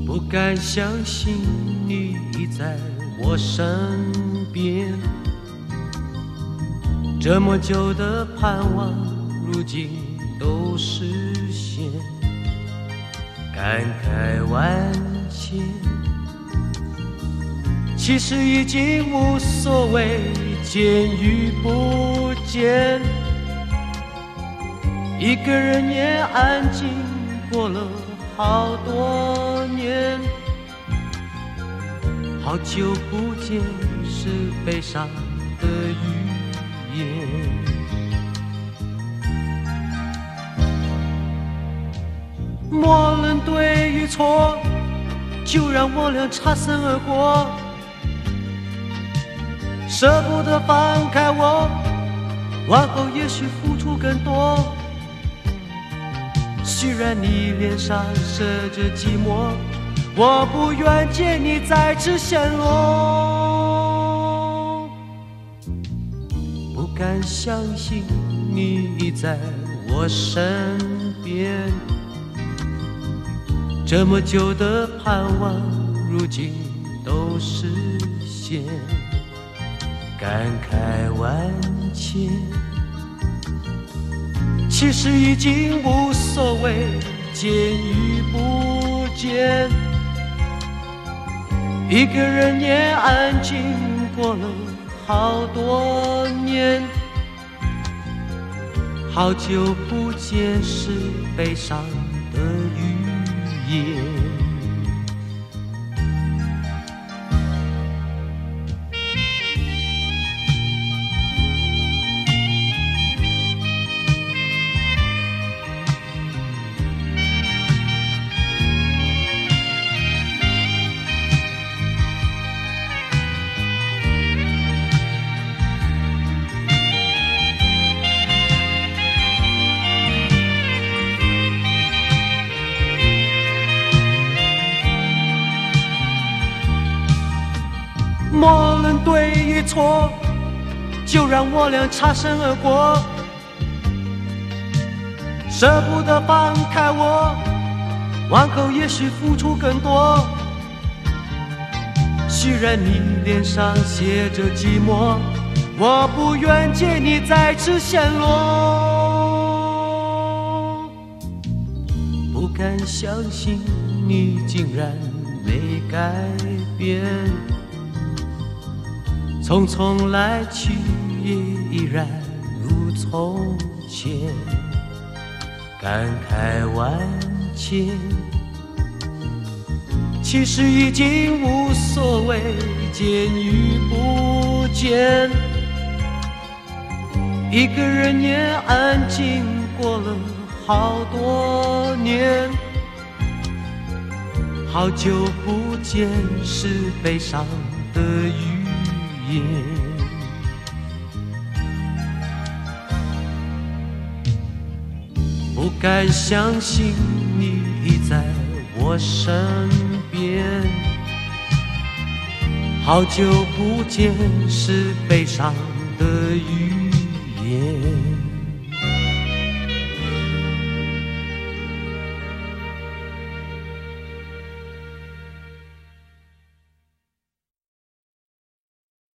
不敢相信你已在我身边，这么久的盼望如今都实现，感慨万千。其实已经无所谓见与不见，一个人也安静过了好多年，好久不见是悲伤的语言。莫论对与错，就让我俩擦身而过，舍不得放开我，往后也许付出更多。虽然你脸上射着寂寞，我不愿见你再次陷落。不敢相信你已在我身边，这么久的盼望如今都实现，感慨万千。其实已经无所谓见与不见，一个人也安静过了好多年，好久不见是悲伤的语言。莫论对与错，就让我俩擦身而过，舍不得放开我，往后也许付出更多。虽然你脸上写着寂寞，我不愿见你再次陷落。不敢相信你竟然没改变，匆匆来去也依然如从前，感慨万千。其实已经无所谓见与不见，一个人也安静过了好多年，好久不见是悲伤的语言。不敢相信你已在我身边，好久不见是悲伤的语言。